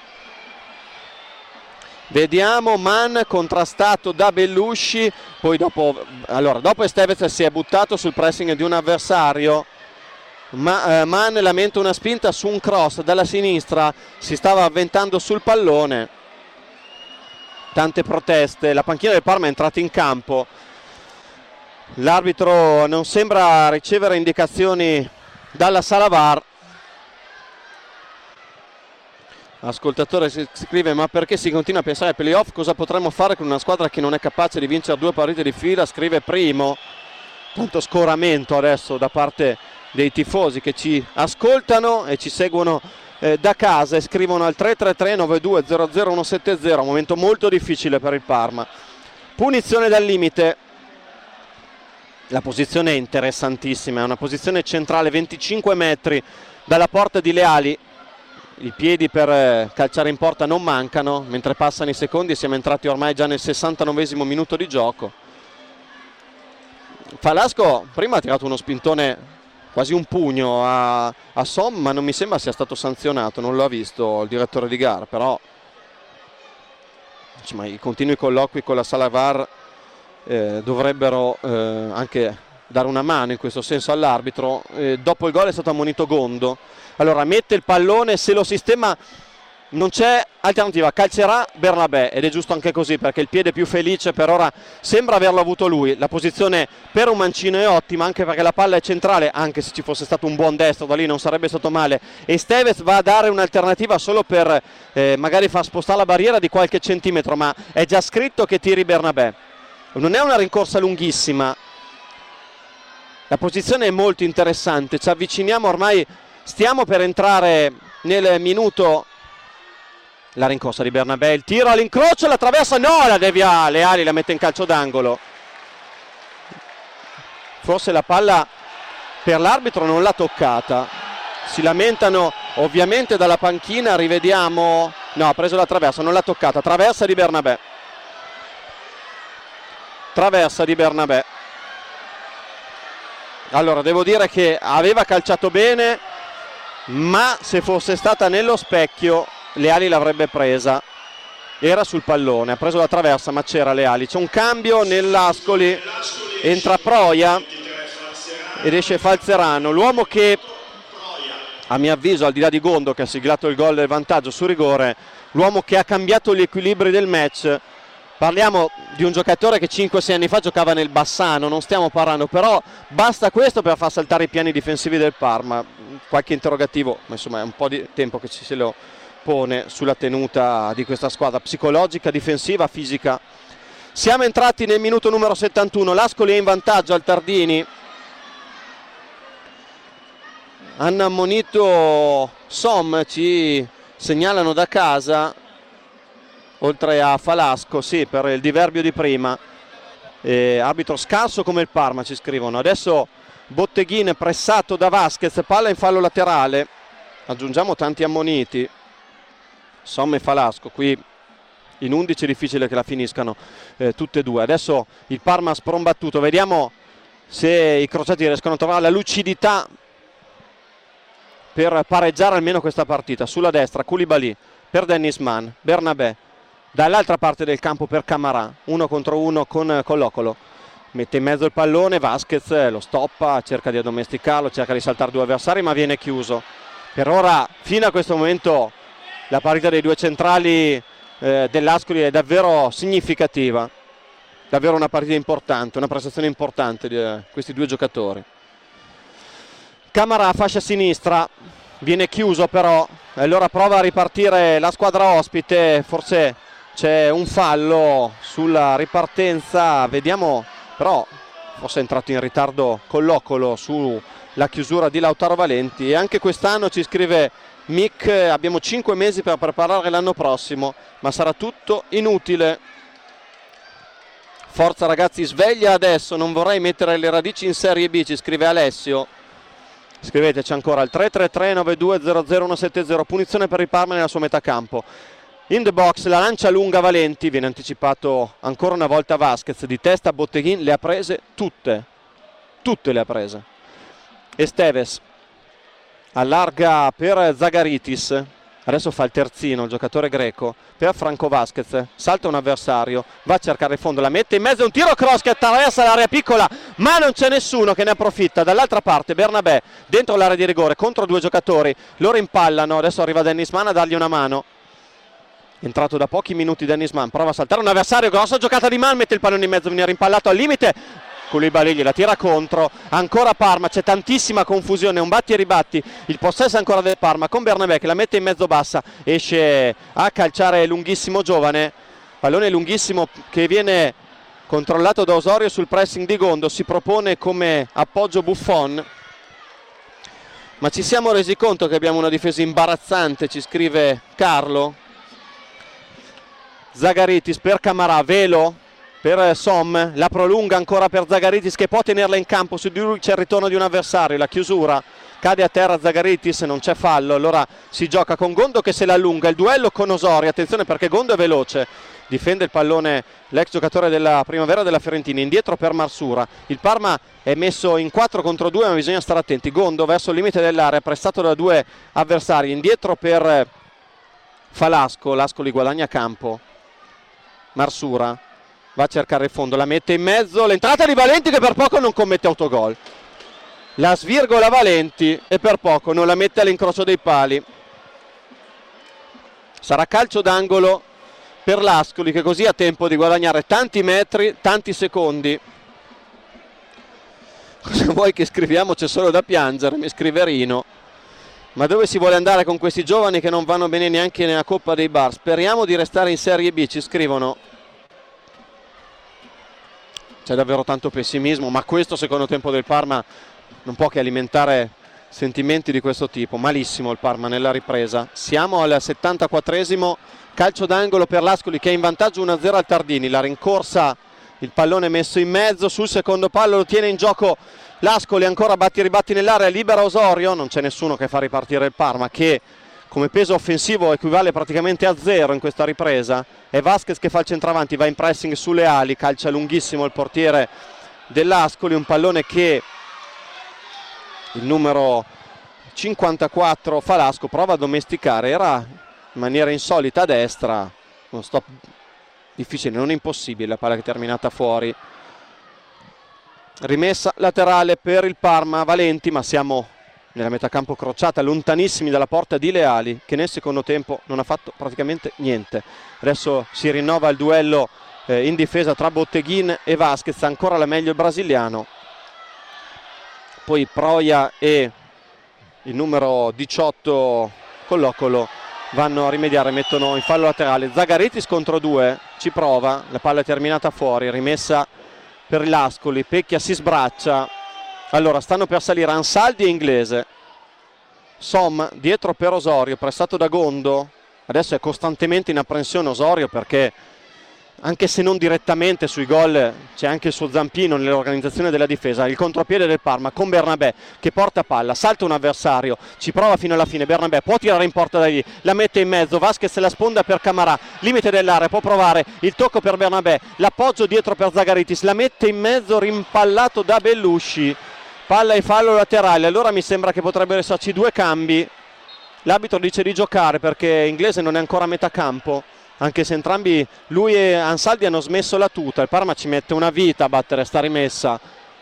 vediamo Mann contrastato da Bellusci, poi dopo, allora, dopo Estevez si è buttato sul pressing di un avversario, ma eh, Mann lamenta una spinta su un cross dalla sinistra, si stava avventando sul pallone, tante proteste, la panchina del Parma è entrata in campo, l'arbitro non sembra ricevere indicazioni dalla sala V A R. Ascoltatore si scrive: ma perché si continua a pensare ai playoff? Cosa potremmo fare con una squadra che non è capace di vincere due partite di fila? Scrive Primo. Tanto scoramento adesso da parte dei tifosi che ci ascoltano e ci seguono eh, da casa e scrivono al tre tre tre nove due zero zero uno sette zero. Un momento molto difficile per il Parma. Punizione dal limite. La posizione è interessantissima, è una posizione centrale, venticinque metri dalla porta di Leali. I piedi per calciare in porta non mancano, mentre passano i secondi siamo entrati ormai già nel sessantanovesimo minuto di gioco. Falasco prima ha tirato uno spintone, quasi un pugno a, a Som, ma non mi sembra sia stato sanzionato, non lo ha visto il direttore di gara, però insomma, i continui colloqui con la sala V A R eh, dovrebbero eh, anche dare una mano in questo senso all'arbitro. Eh, dopo il gol è stato ammonito Gondo. Allora mette il pallone, se lo sistema non c'è alternativa, calcerà Bernabé ed è giusto anche così perché il piede più felice per ora sembra averlo avuto lui. La posizione per un mancino è ottima anche perché la palla è centrale, anche se ci fosse stato un buon destro da lì non sarebbe stato male, e Estevez va a dare un'alternativa solo per eh, magari far spostare la barriera di qualche centimetro, ma è già scritto che tiri Bernabé. Non è una rincorsa lunghissima, la posizione è molto interessante, ci avviciniamo ormai. Stiamo per entrare nel minuto. La rincorsa di Bernabé, il tiro all'incrocio, la traversa, no, la devia Leali, la mette in calcio d'angolo. Forse la palla per l'arbitro non l'ha toccata. si lamentano ovviamente dalla panchina. Rivediamo, no, ha preso la traversa, non l'ha toccata, traversa di Bernabé, traversa di Bernabé. Allora, devo dire che aveva calciato bene, ma se fosse stata nello specchio Leali l'avrebbe presa. Era sul pallone, ha preso la traversa ma c'era Leali. C'è un cambio nell'Ascoli, entra Proia ed esce Falzerano, l'uomo che a mio avviso, al di là di Gondo che ha siglato il gol del vantaggio su rigore, l'uomo che ha cambiato gli equilibri del match. Parliamo di un giocatore che cinque sei anni fa giocava nel Bassano, non stiamo parlando, però basta questo per far saltare i piani difensivi del Parma. Qualche interrogativo, ma insomma è un po' di tempo che ci se lo pone sulla tenuta di questa squadra, psicologica, difensiva, fisica. Siamo entrati nel minuto numero settantuno, l'Ascoli è in vantaggio al Tardini. Hanno ammonito Som, ci segnalano da casa, oltre a Falasco, sì, per il diverbio di prima. Eh, arbitro scarso come il Parma, ci scrivono. Adesso Botteghin pressato da Vasquez, palla in fallo laterale. Aggiungiamo tanti ammoniti. Som e Falasco, qui in undici è difficile che la finiscano eh, tutte e due. Adesso il Parma ha sprombattuto, vediamo se i crociati riescono a trovare la lucidità per pareggiare almeno questa partita. Sulla destra Koulibaly per Dennis Mann, Bernabé dall'altra parte del campo per Camarà, uno contro uno con Collocolo, mette in mezzo il pallone, Vasquez lo stoppa, cerca di addomesticarlo, cerca di saltare due avversari ma viene chiuso. Per ora, fino a questo momento, la partita dei due centrali eh, dell'Ascoli è davvero significativa, davvero una partita importante, una prestazione importante di eh, questi due giocatori. Camarà, fascia sinistra, viene chiuso però, e allora prova a ripartire la squadra ospite, forse c'è un fallo sulla ripartenza, vediamo, però forse è entrato in ritardo Collocolo sulla chiusura di Lautaro Valenti. E anche quest'anno, ci scrive Mick, abbiamo cinque mesi per preparare l'anno prossimo, ma sarà tutto inutile. Forza ragazzi, sveglia adesso, non vorrei mettere le radici in Serie B, ci scrive Alessio. Scriveteci ancora al tre tre tre nove due zero zero uno sette zero. Punizione per il Parma nella sua metà campo. In the box, la lancia lunga Valenti, viene anticipato ancora una volta Vasquez, di testa Botteghin, le ha prese tutte, tutte le ha prese. Esteves allarga per Zagaritis, adesso fa il terzino il giocatore greco, per Franco Vasquez, salta un avversario, va a cercare il fondo, la mette in mezzo, un tiro cross che attraversa l'area piccola, ma non c'è nessuno che ne approfitta. Dall'altra parte Bernabé dentro l'area di rigore contro due giocatori, loro impallano, adesso arriva Dennis Mann a dargli una mano. Entrato da pochi minuti Dennis Mann, prova a saltare un avversario, grossa giocata di Mann, mette il pallone in mezzo, viene rimpallato al limite, Koulibaly gliela tira contro, ancora Parma, c'è tantissima confusione, un batti e ribatti, il possesso ancora del Parma con Bernabé che la mette in mezzo bassa, esce a calciare lunghissimo Giovane, pallone lunghissimo che viene controllato da Osorio sul pressing di Gondo, si propone come appoggio Buffon, ma ci siamo resi conto che abbiamo una difesa imbarazzante, ci scrive Carlo. Zagaritis per Camarà, velo per Som, la prolunga ancora per Zagaritis che può tenerla in campo, su di lui c'è il ritorno di un avversario, la chiusura, cade a terra Zagaritis, non c'è fallo, allora si gioca con Gondo che se la allunga, il duello con Osorio, attenzione perché Gondo è veloce, difende il pallone l'ex giocatore della Primavera della Fiorentina, indietro per Marsura, il Parma è messo in quattro contro due ma bisogna stare attenti, Gondo verso il limite dell'area, pressato da due avversari, indietro per Falasco, l'Ascoli guadagna campo, Marsura va a cercare il fondo, la mette in mezzo, l'entrata di Valenti che per poco non commette autogol, la svirgola Valenti e per poco non la mette all'incrocio dei pali. Sarà calcio d'angolo per l'Ascoli che così ha tempo di guadagnare tanti metri, tanti secondi. Cosa vuoi che scriviamo? C'è solo da piangere, mi scrive Rino. Ma dove si vuole andare con questi giovani che non vanno bene neanche nella Coppa dei Bar? Speriamo di restare in Serie B, ci scrivono. C'è davvero tanto pessimismo, ma questo secondo tempo del Parma non può che alimentare sentimenti di questo tipo. Malissimo il Parma nella ripresa. Siamo al settantaquattresimo, calcio d'angolo per l'Ascoli che è in vantaggio uno a zero al Tardini. La rincorsa, il pallone messo in mezzo, sul secondo palo lo tiene in gioco L'Ascoli ancora batti e ribatti nell'area, libera Osorio, non c'è nessuno che fa ripartire il Parma, che come peso offensivo equivale praticamente a zero in questa ripresa. È Vasquez che fa il centravanti, va in pressing sulle ali, calcia lunghissimo il portiere dell'Ascoli, un pallone che il numero cinquantaquattro Falasco prova a domesticare, era in maniera insolita a destra, uno stop difficile, non impossibile, la palla che è terminata fuori. Rimessa laterale per il Parma, Valenti, ma siamo nella metacampo crociata, lontanissimi dalla porta di Leali, che nel secondo tempo non ha fatto praticamente niente. Adesso si rinnova il duello eh, in difesa tra Botteghin e Vasquez, ancora la meglio il brasiliano. Poi Proia e il numero diciotto Collocolo vanno a rimediare, mettono in fallo laterale. Zagaritis contro due, ci prova, la palla è terminata fuori, rimessa per l'Ascoli, Pecchia si sbraccia. Allora stanno per salire Ansaldi e Inglese. Som dietro per Osorio, pressato da Gondo, adesso è costantemente in apprensione Osorio, perché anche se non direttamente sui gol c'è anche il suo zampino nell'organizzazione della difesa. Il contropiede del Parma con Bernabé che porta palla, salta un avversario, ci prova fino alla fine. Bernabé può tirare in porta da lì, la mette in mezzo, Vasquez la sponda per Camarà, limite dell'area, può provare il tocco per Bernabé, l'appoggio dietro per Zagaritis, la mette in mezzo, rimpallato da Bellusci, palla e fallo laterale. Allora mi sembra che potrebbero esserci due cambi. L'arbitro dice di giocare perché Inglese non è ancora a metà campo, anche se entrambi, lui e Ansaldi, hanno smesso la tuta. Il Parma ci mette una vita a battere sta rimessa.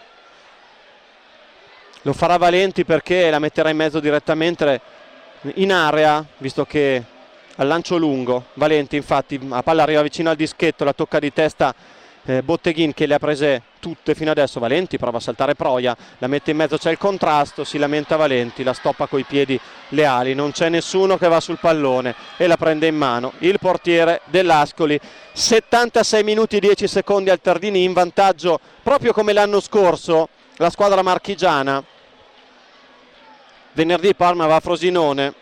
Lo farà Valenti perché la metterà in mezzo direttamente in area, visto che al lancio lungo Valenti, infatti la palla arriva vicino al dischetto, la tocca di testa eh, Botteghin, che le ha prese tutte fino adesso. Valenti prova a saltare Proia, la mette in mezzo, c'è il contrasto, si lamenta Valenti, la stoppa coi piedi Leali, non c'è nessuno che va sul pallone e la prende in mano il portiere dell'Ascoli. Settantasei minuti e dieci secondi al Tardini, in vantaggio proprio come l'anno scorso la squadra marchigiana. Venerdì Parma va a Frosinone,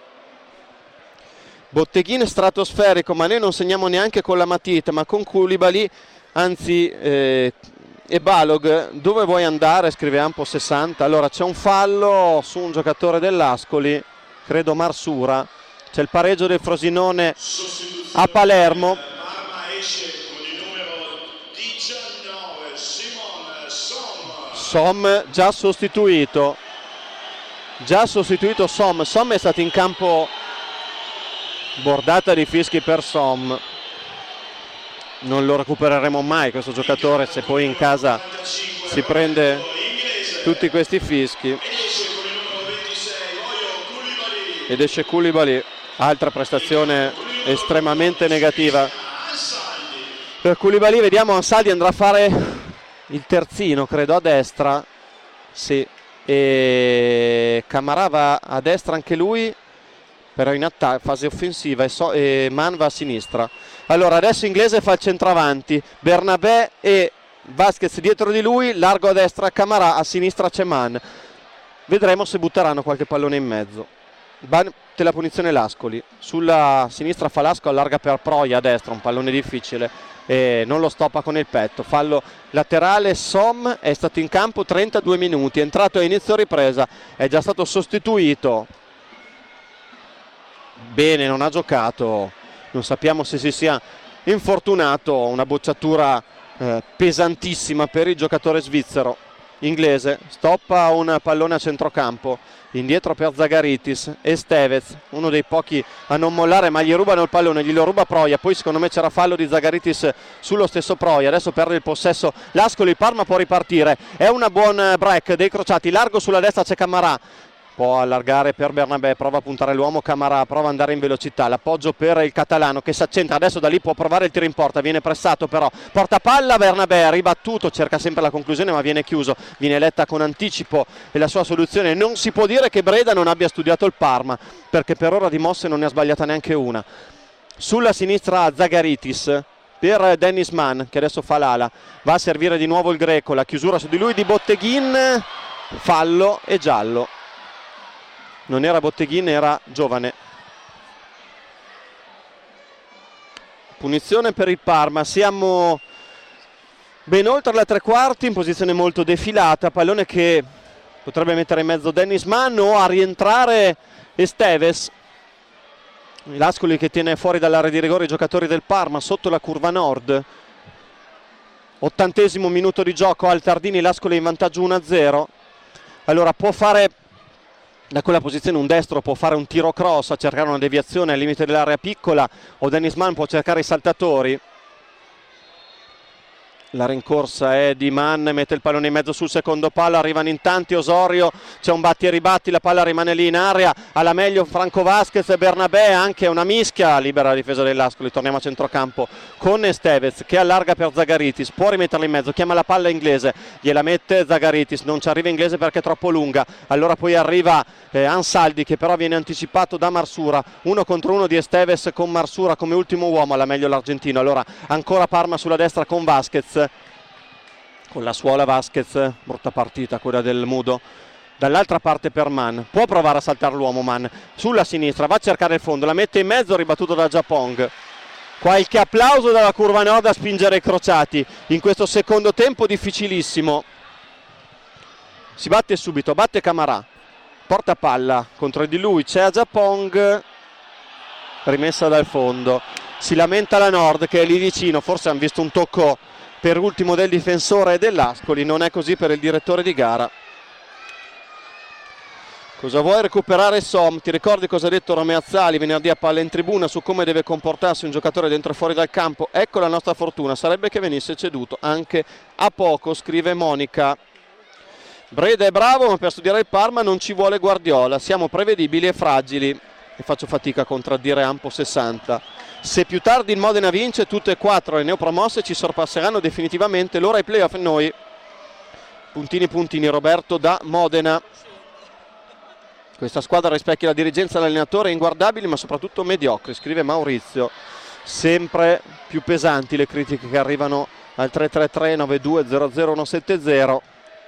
Botteghin stratosferico, ma noi non segniamo neanche con la matita ma con Koulibaly, anzi eh, e Balog. Dove vuoi andare? Scrive Ampo sessanta. Allora c'è un fallo su un giocatore dell'Ascoli, credo Marsura. C'è il pareggio del Frosinone a Palermo. Som già sostituito, già sostituito Som. Som è stato in campo, bordata di fischi per Som. Non lo recupereremo mai questo giocatore, se poi in casa si prende tutti questi fischi. Ed esce Koulibaly, altra prestazione estremamente negativa per Koulibaly. Vediamo, Ansaldi andrà a fare il terzino, credo, a destra, sì, e Camarà va a destra anche lui, però in attacco, fase offensiva, e, so, e Man va a sinistra. Allora adesso Inglese fa il centravanti, Bernabé e Vasquez dietro di lui, largo a destra Camarà, a sinistra c'è Man. Vedremo se butteranno qualche pallone in mezzo. Batte la punizione l'Ascoli, sulla sinistra Falasco, allarga per Proia, a destra un pallone difficile e non lo stoppa con il petto. Fallo laterale. Som è stato in campo trentadue minuti, è entrato a inizio ripresa, è già stato sostituito. Bene, non ha giocato, non sappiamo se si sia infortunato. Una bocciatura eh, pesantissima per il giocatore svizzero. Inglese stoppa un pallone a centrocampo, indietro per Zagaritis, Estevez, uno dei pochi a non mollare, ma gli rubano il pallone, glielo ruba Proia. Poi secondo me c'era fallo di Zagaritis sullo stesso Proia. Adesso perde il possesso l'Ascoli, il Parma può ripartire, è una buon break dei crociati. Largo sulla destra c'è Camarà, può allargare per Bernabé, prova a puntare l'uomo Camarà, prova ad andare in velocità, l'appoggio per il catalano che si accentra, adesso da lì può provare il tiro in porta, viene pressato però, porta palla Bernabé, ribattuto, cerca sempre la conclusione ma viene chiuso, viene letta con anticipo e la sua soluzione. Non si può dire che Breda non abbia studiato il Parma, perché per ora di mosse non ne ha sbagliata neanche una. Sulla sinistra Zagaritis per Dennis Mann, che adesso fa l'ala, va a servire di nuovo il Greco, la chiusura su di lui di Botteghin, fallo e giallo. Non era Botteghin, era Giovane. Punizione per il Parma. Siamo ben oltre la tre quarti, in posizione molto defilata, pallone che potrebbe mettere in mezzo Dennis Mann o a rientrare Esteves. L'Ascoli che tiene fuori dall'area di rigore i giocatori del Parma sotto la curva nord. Ottantesimo minuto di gioco, al Tardini l'Ascoli in vantaggio uno a zero. Allora può fare da quella posizione un destro, può fare un tiro cross a cercare una deviazione al limite dell'area piccola, o Dennis Mann può cercare i saltatori. La rincorsa è di Mann, mette il pallone in mezzo sul secondo palo, arrivano in tanti, Osorio, c'è un batti e ribatti, la palla rimane lì in area, alla meglio Franco Vasquez e Bernabé, anche una mischia, libera la difesa dell'Ascoli. Torniamo a centrocampo con Esteves che allarga per Zagaritis, può rimetterla in mezzo, chiama la palla Inglese, gliela mette Zagaritis, non ci arriva Inglese perché è troppo lunga, allora poi arriva eh, Ansaldi che però viene anticipato da Marsura, uno contro uno di Esteves con Marsura come ultimo uomo, alla meglio l'argentino. Allora ancora Parma sulla destra con Vasquez, con la suola Vasquez, brutta partita quella del Mudo. Dall'altra parte per Mann, può provare a saltare l'uomo Mann, sulla sinistra, va a cercare il fondo, la mette in mezzo, ribattuto da Japong. Qualche applauso dalla curva nord a spingere i crociati in questo secondo tempo difficilissimo. Si batte subito, batte Camarà, porta palla contro di lui, c'è a Japong, rimessa dal fondo. Si lamenta la Nord che è lì vicino, forse hanno visto un tocco per ultimo del difensore dell'Ascoli, non è così per il direttore di gara. Cosa vuoi recuperare Som? Ti ricordi cosa ha detto Romeo Azzali venerdì a Palla in Tribuna su come deve comportarsi un giocatore dentro e fuori dal campo? Ecco la nostra fortuna, sarebbe che venisse ceduto anche a poco, scrive Monica. Breda è bravo, ma per studiare il Parma non ci vuole Guardiola, siamo prevedibili e fragili. E faccio fatica a contraddire Ampo sessanta. Se più tardi il Modena vince, tutte e quattro le neopromosse ci sorpasseranno definitivamente, l'ora ai playoff noi. Puntini puntini, Roberto da Modena. Questa squadra rispecchia la dirigenza dell'allenatore, inguardabili ma soprattutto mediocri, scrive Maurizio. Sempre più pesanti le critiche che arrivano al tre tre tre nove due zero zero uno sette zero.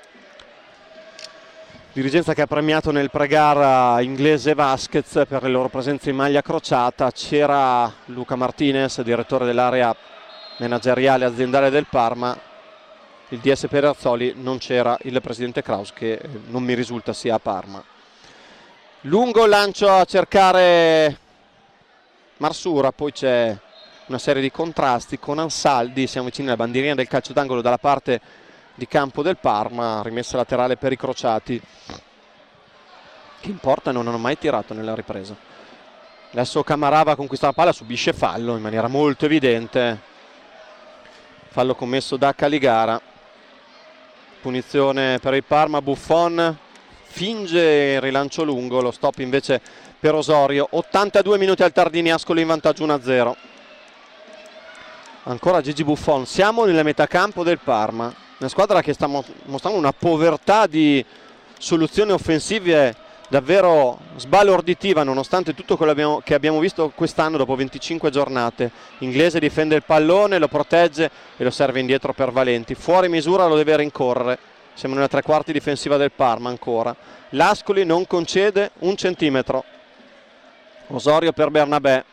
Dirigenza che ha premiato nel pre-gara Inglese Vasquez per le loro presenze in maglia crociata. C'era Luca Martinez, direttore dell'area manageriale aziendale del Parma. Il D S Perazzoli, non c'era il presidente Kraus, che non mi risulta sia a Parma. Lungo lancio a cercare Marsura, poi c'è una serie di contrasti con Ansaldi, siamo vicini alla bandierina del calcio d'angolo dalla parte di campo del Parma, rimessa laterale per i crociati. Che importa, non hanno mai tirato nella ripresa. Adesso Camarà va a conquistare la palla, subisce fallo in maniera molto evidente, fallo commesso da Caligara. Punizione per il Parma, Buffon finge il rilancio lungo, lo stop invece per Osorio. Ottantadue minuti al Tardini, Ascoli in vantaggio uno a zero. Ancora Gigi Buffon, siamo nella metà campo del Parma, una squadra che sta mostrando una povertà di soluzioni offensive davvero sbalorditiva, nonostante tutto quello che abbiamo visto quest'anno dopo venticinque giornate. Inglese difende il pallone, lo protegge e lo serve indietro per Valenti, fuori misura lo deve rincorrere. Siamo nella tre quarti difensiva del Parma ancora. L'Ascoli non concede un centimetro. Osorio per Bernabé.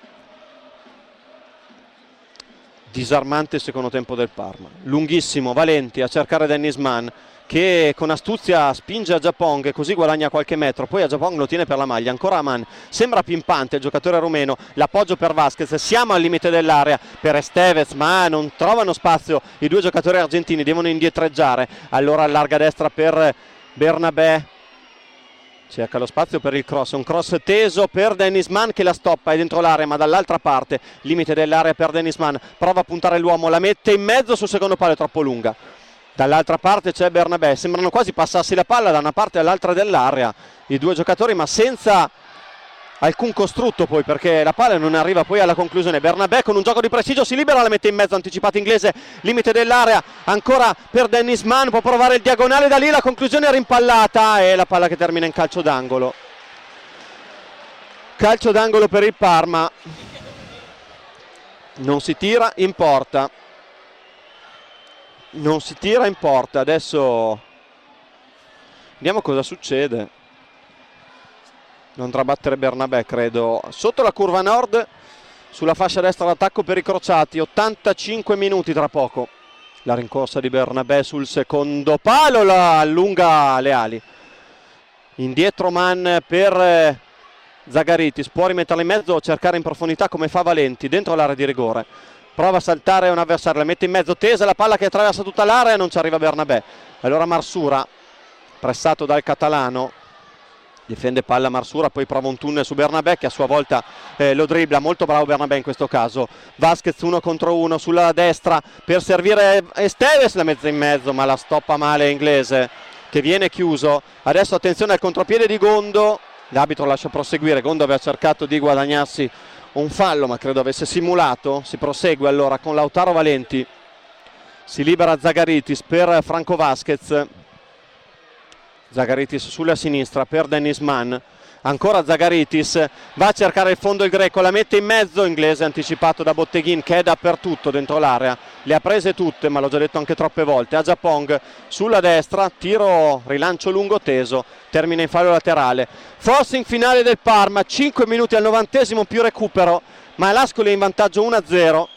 Disarmante il secondo tempo del Parma, lunghissimo, Valenti a cercare Dennis Mann che con astuzia spinge a Japong e così guadagna qualche metro, poi a Japong lo tiene per la maglia, ancora a Mann, sembra pimpante il giocatore rumeno, l'appoggio per Vasquez, siamo al limite dell'area per Esteves ma non trovano spazio i due giocatori argentini, devono indietreggiare, allora allarga destra per Bernabé, cerca lo spazio per il cross, un cross teso per Dennis Mann che la stoppa, è dentro l'area ma dall'altra parte, limite dell'area per Dennis Mann, prova a puntare l'uomo, la mette in mezzo sul secondo palo, è troppo lunga. Dall'altra parte c'è Bernabé, sembrano quasi passarsi la palla da una parte all'altra dell'area i due giocatori ma senza alcun costrutto poi, perché la palla non arriva poi alla conclusione. Bernabé con un gioco di prestigio si libera, la mette in mezzo, anticipato Inglese, limite dell'area ancora per Dennis Mann, può provare il diagonale da lì, la conclusione è rimpallata e la palla che termina in calcio d'angolo. Calcio d'angolo per il Parma, non si tira in porta, non si tira in porta. Adesso vediamo cosa succede. Non andrà a battere Bernabé, credo. Sotto la curva nord, sulla fascia destra l'attacco per i crociati. Ottantacinque minuti tra poco. La rincorsa di Bernabé sul secondo palo, la allunga le ali. Indietro man per Zagaritis, può rimetterla in mezzo o cercare in profondità come fa Valenti dentro l'area di rigore. Prova a saltare un avversario, la mette in mezzo, tesa la palla che attraversa tutta l'area, non ci arriva Bernabé. Allora Marsura, pressato dal catalano, difende palla Marsura, poi prova un tunnel su Bernabé che a sua volta eh, lo dribbla, molto bravo Bernabé in questo caso. Vasquez uno contro uno sulla destra per servire Esteves, la mezza in mezzo ma la stoppa male Inglese che viene chiuso. Adesso attenzione al contropiede di Gondo, l'arbitro lascia proseguire, Gondo aveva cercato di guadagnarsi un fallo ma credo avesse simulato. Si prosegue allora con Lautaro Valenti, si libera Zagaritis per Franco Vasquez, Zagaritis sulla sinistra per Dennis Mann, ancora Zagaritis, va a cercare il fondo il greco, la mette in mezzo, Inglese anticipato da Botteghin che è dappertutto dentro l'area, le ha prese tutte ma l'ho già detto anche troppe volte. Ajapong sulla destra, tiro rilancio lungo teso, termina in fallo laterale. Forcing finale del Parma, cinque minuti al novantesimo più recupero, ma l'Ascoli è in vantaggio uno a zero.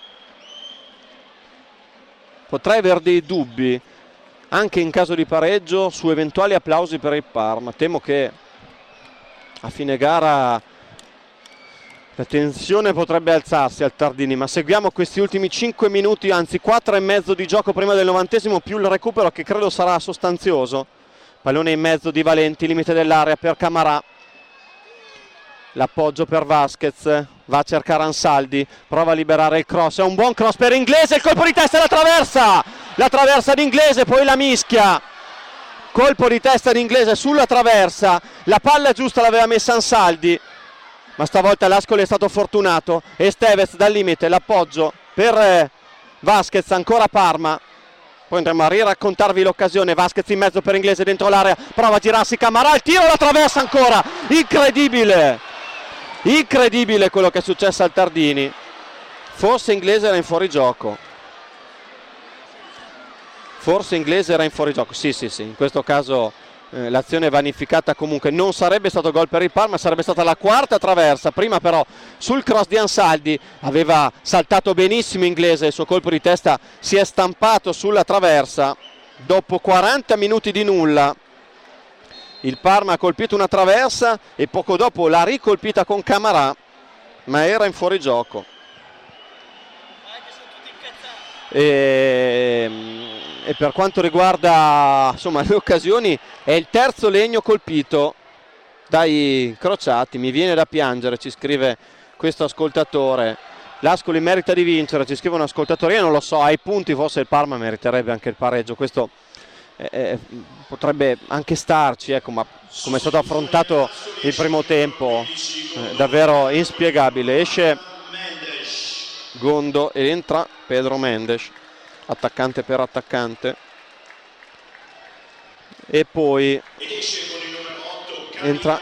Potrei aver dei dubbi anche in caso di pareggio su eventuali applausi per il Parma. Temo che a fine gara la tensione potrebbe alzarsi al Tardini, ma seguiamo questi ultimi cinque minuti, anzi quattro e mezzo di gioco prima del novantesimo più il recupero che credo sarà sostanzioso. Pallone in mezzo di Valenti, limite dell'area per Camarà, l'appoggio per Vasquez, va a cercare Ansaldi, prova a liberare il cross, è un buon cross per Inglese, il colpo di testa e la traversa, la traversa di Inglese, poi la mischia, colpo di testa di Inglese sulla traversa, la palla giusta l'aveva messa Ansaldi, ma stavolta l'Ascoli è stato fortunato. Esteves dal limite, l'appoggio per Vasquez, ancora Parma, poi andremo a riraccontarvi l'occasione. Vasquez in mezzo per Inglese dentro l'area, prova a girarsi Camarà, il tiro, la traversa ancora, incredibile, incredibile quello che è successo al Tardini. Forse Inglese era in fuorigioco, forse Inglese era in fuorigioco, sì sì sì, in questo caso eh, l'azione è vanificata comunque, non sarebbe stato gol per il Parma, sarebbe stata la quarta traversa. Prima però sul cross di Ansaldi aveva saltato benissimo Inglese, il suo colpo di testa si è stampato sulla traversa. Dopo quaranta minuti di nulla il Parma ha colpito una traversa e poco dopo l'ha ricolpita con Camarà, ma era in fuorigioco. E, e per quanto riguarda insomma le occasioni, è il terzo legno colpito dai crociati. Mi viene da piangere, ci scrive questo ascoltatore. L'Ascoli merita di vincere, ci scrive un ascoltatore, io non lo so, ai punti forse il Parma meriterebbe anche il pareggio, questo eh, potrebbe anche starci, ecco, ma come è stato affrontato il primo tempo eh, davvero inspiegabile. Esce Gondo e entra Pedro Mendes, attaccante per attaccante, e poi entra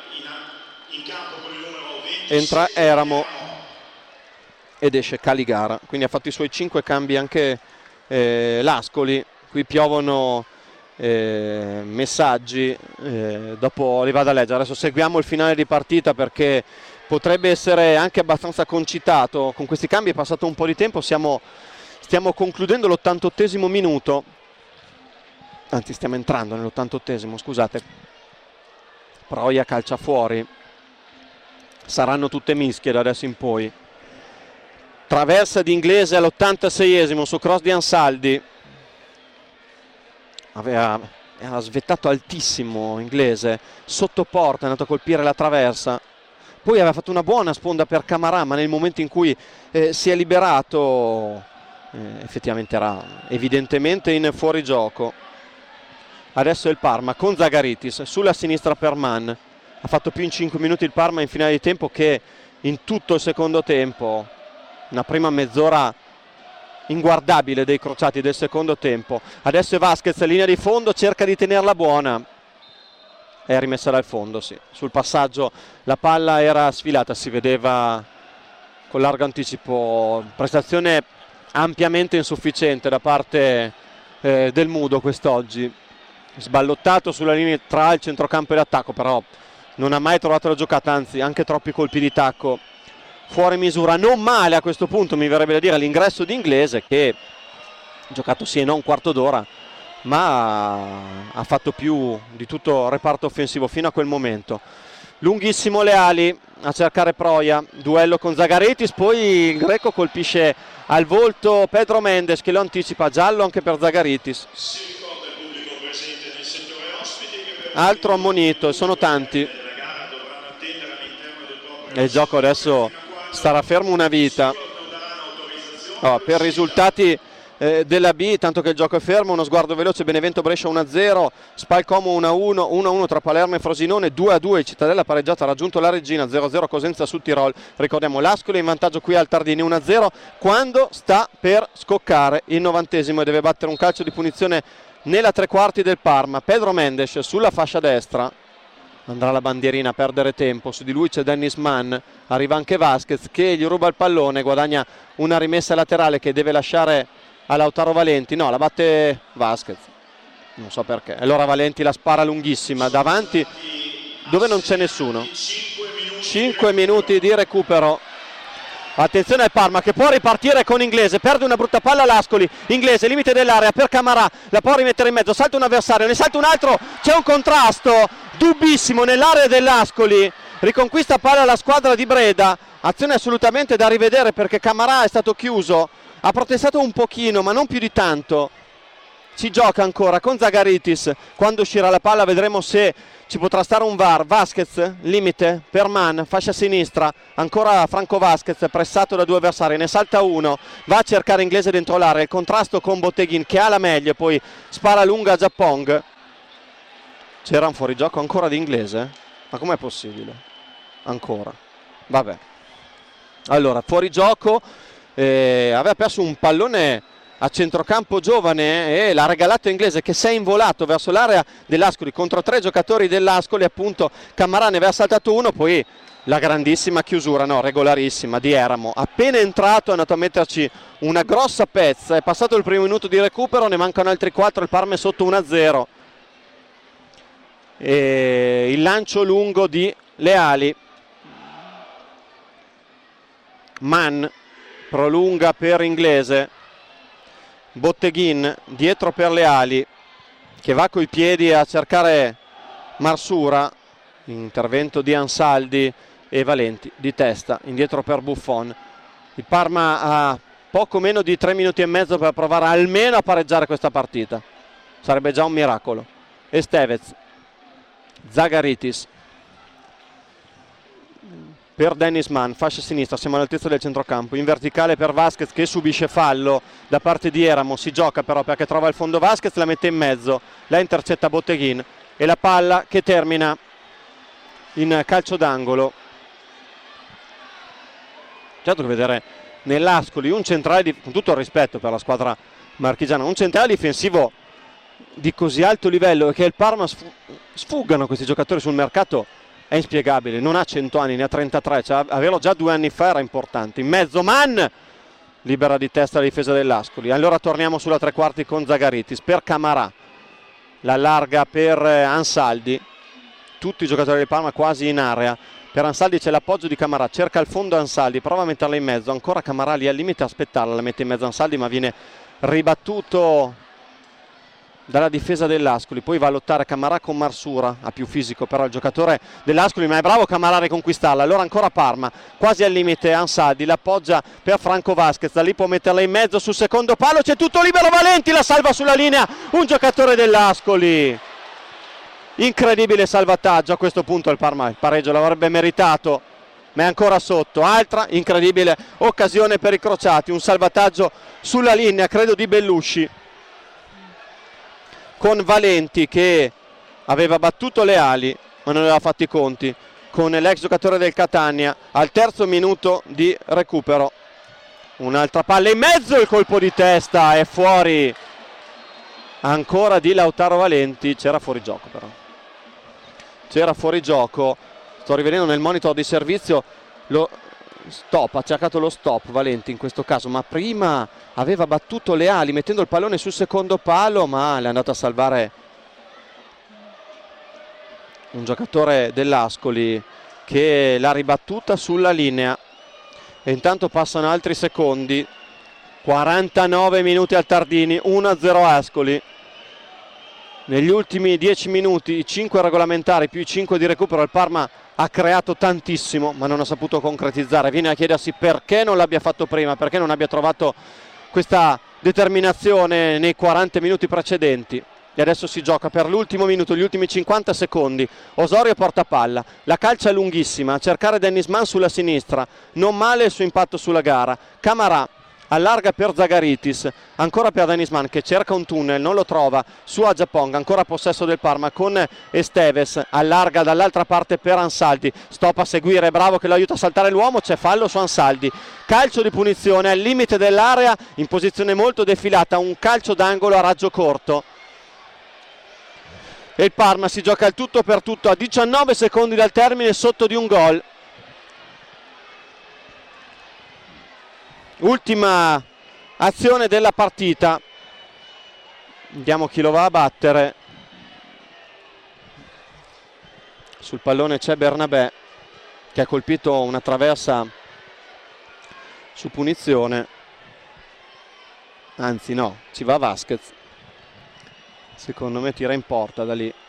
entra Eramo ed esce Caligara, quindi ha fatto i suoi cinque cambi anche eh, l'Ascoli. Qui piovono eh, messaggi, eh, dopo li vado a leggere. Adesso seguiamo il finale di partita perché potrebbe essere anche abbastanza concitato. Con questi cambi è passato un po' di tempo, siamo, stiamo concludendo l'ottantottesimo minuto, anzi stiamo entrando nell'ottantottesimo, scusate. Proia calcia fuori, saranno tutte mischie da adesso in poi. Traversa di Inglese all'ottantaseiesimo su cross di Ansaldi, aveva, aveva svettato altissimo Inglese, sotto porta è andato a colpire la traversa. Poi aveva fatto una buona sponda per Camarà, ma nel momento in cui eh, si è liberato eh, effettivamente era evidentemente in fuorigioco. Adesso è il Parma con Zagaritis sulla sinistra per Mann. Ha fatto più in cinque minuti il Parma in finale di tempo che in tutto il secondo tempo. Una prima mezz'ora inguardabile dei crociati del secondo tempo. Adesso è Vasquez, linea di fondo, cerca di tenerla buona. È rimessa dal fondo, sì. Sul passaggio la palla era sfilata, si vedeva con largo anticipo. Prestazione ampiamente insufficiente da parte eh, del Mudo quest'oggi. Sballottato sulla linea tra il centrocampo e l'attacco, però non ha mai trovato la giocata, anzi anche troppi colpi di tacco fuori misura. Non male a questo punto, mi verrebbe da dire, l'ingresso di Inglese, che giocato sì e no un quarto d'ora, ma ha fatto più di tutto il reparto offensivo fino a quel momento. Lunghissimo Leali a cercare Proia, duello con Zagaritis, poi il greco colpisce al volto Pedro Mendes che lo anticipa, giallo anche per Zagaritis. Altro ammonito, sono tanti e il gioco adesso starà fermo una vita. Oh, per risultati eh, della B, tanto che il gioco è fermo, uno sguardo veloce: Benevento Brescia uno a zero, Spal Como uno a uno, uno a uno tra Palermo e Frosinone, due a due Cittadella pareggiata, ha raggiunto la Regina, zero a zero Cosenza su Tirol. Ricordiamo l'Ascoli in vantaggio qui al Tardini uno a zero quando sta per scoccare il novantesimo e deve battere un calcio di punizione nella tre quarti del Parma. Pedro Mendes sulla fascia destra, andrà la bandierina a perdere tempo, su di lui c'è Dennis Mann, arriva anche Vasquez che gli ruba il pallone, guadagna una rimessa laterale che deve lasciare a Lautaro Valenti, no, la batte Vasquez, non so perché, allora Valenti la spara lunghissima davanti dove non c'è nessuno. Cinque minuti di recupero. Attenzione al Parma che può ripartire con Inglese, perde una brutta palla l'Ascoli, Inglese limite dell'area per Camarà, la può rimettere in mezzo, salta un avversario, ne salta un altro, c'è un contrasto dubbissimo nell'area dell'Ascoli, riconquista palla la squadra di Breda, azione assolutamente da rivedere perché Camarà è stato chiuso, ha protestato un pochino ma non più di tanto. Si gioca ancora con Zagaritis, quando uscirà la palla vedremo se ci potrà stare un V A R. Vasquez, limite per Man, fascia sinistra, ancora Franco Vasquez pressato da due avversari, ne salta uno, va a cercare Inglese dentro l'area, il contrasto con Botteghin che ha la meglio, poi spara lunga a Giappong. C'era un fuorigioco ancora di Inglese? Ma com'è possibile? Ancora, vabbè. Allora, fuorigioco, eh, aveva perso un pallone a centrocampo giovane e l'ha regalato Inglese che si è involato verso l'area dell'Ascoli contro tre giocatori dell'Ascoli, appunto Camarà ne aveva saltato uno, poi la grandissima chiusura, no, regolarissima di Eramo, appena entrato è andato a metterci una grossa pezza, è passato il primo minuto di recupero, ne mancano altri quattro, il Parma è sotto uno a zero e il lancio lungo di Leali, Mann prolunga per Inglese, Botteghin dietro per Leali che va coi piedi a cercare Marsura, intervento di Ansaldi e Valenti di testa, indietro per Buffon. Il Parma ha poco meno di tre minuti e mezzo per provare almeno a pareggiare questa partita, sarebbe già un miracolo. Estevez, Zagaritis per Dennis Mann, fascia sinistra, siamo all'altezza del centrocampo, in verticale per Vasquez che subisce fallo da parte di Eramo, si gioca però perché trova il fondo Vasquez, la mette in mezzo, la intercetta Botteghin e la palla che termina in calcio d'angolo. Certo che vedere nell'Ascoli un centrale, di, con tutto il rispetto per la squadra marchigiana, un centrale difensivo di così alto livello e che il Parma sfuggano questi giocatori sul mercato è inspiegabile, non ha cento anni, ne ha trentatré, cioè averlo già due anni fa era importante. In mezzo Mann, libera di testa la difesa dell'Ascoli. Allora torniamo sulla tre quarti con Zagaritis, per Camarà, la larga per Ansaldi, tutti i giocatori del Parma quasi in area, per Ansaldi c'è l'appoggio di Camarà, cerca il fondo Ansaldi, prova a metterla in mezzo, ancora Camarà lì al limite a aspettarla, la mette in mezzo Ansaldi ma viene ribattuto dalla difesa dell'Ascoli, poi va a lottare Camarà con Marsura, ha più fisico però il giocatore dell'Ascoli, ma è bravo Camarà a riconquistarla. Allora ancora Parma, quasi al limite Ansaldi, l'appoggia per Franco Vasquez, da lì può metterla in mezzo sul secondo palo, c'è tutto libero, Valenti la salva sulla linea, un giocatore dell'Ascoli, incredibile salvataggio. A questo punto il Parma il pareggio l'avrebbe meritato, ma è ancora sotto. Altra incredibile occasione per i crociati, un salvataggio sulla linea credo di Bellusci, con Valenti che aveva battuto Leali ma non aveva fatto i conti con l'ex giocatore del Catania al terzo minuto di recupero. Un'altra palla in mezzo, il colpo di testa è fuori ancora di Lautaro Valenti, c'era fuori gioco però, c'era fuori gioco, sto rivedendo nel monitor di servizio lo stop, ha cercato lo stop Valenti in questo caso, ma prima aveva battuto Leali mettendo il pallone sul secondo palo, ma l'è andato a salvare un giocatore dell'Ascoli che l'ha ribattuta sulla linea. E intanto passano altri secondi, quarantanove minuti al Tardini, uno a zero Ascoli. Negli ultimi dieci minuti, i cinque regolamentari più i cinque di recupero, il Parma ha creato tantissimo ma non ha saputo concretizzare. Viene a chiedersi perché non l'abbia fatto prima, perché non abbia trovato questa determinazione nei quaranta minuti precedenti. E adesso si gioca per l'ultimo minuto, gli ultimi cinquanta secondi. Osorio porta palla, la calcia è lunghissima, a cercare Dennis Mann sulla sinistra, non male il suo impatto sulla gara. Camarà allarga per Zagaritis, ancora per Dennis Mann che cerca un tunnel, non lo trova, su Agiapong, ancora possesso del Parma con Esteves, allarga dall'altra parte per Ansaldi, stop a seguire, bravo che lo aiuta a saltare l'uomo, c'è fallo su Ansaldi, calcio di punizione al limite dell'area, in posizione molto defilata, un calcio d'angolo a raggio corto. E il Parma si gioca il tutto per tutto a diciannove secondi dal termine, sotto di un gol. Ultima azione della partita, vediamo chi lo va a battere. Sul pallone c'è Bernabé che ha colpito una traversa su punizione, anzi no, ci va Vasquez, secondo me tira in porta da lì.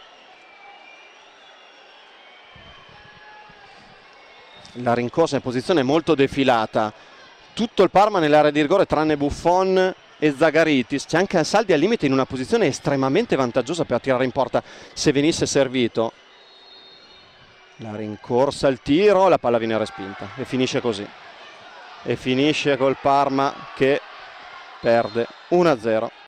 La rincorsa in posizione molto defilata, tutto il Parma nell'area di rigore tranne Buffon e Zagaritis. C'è anche Ansaldi al limite in una posizione estremamente vantaggiosa per tirare in porta se venisse servito. La rincorsa, il tiro, la palla viene respinta e finisce così. E finisce col Parma che perde uno a zero.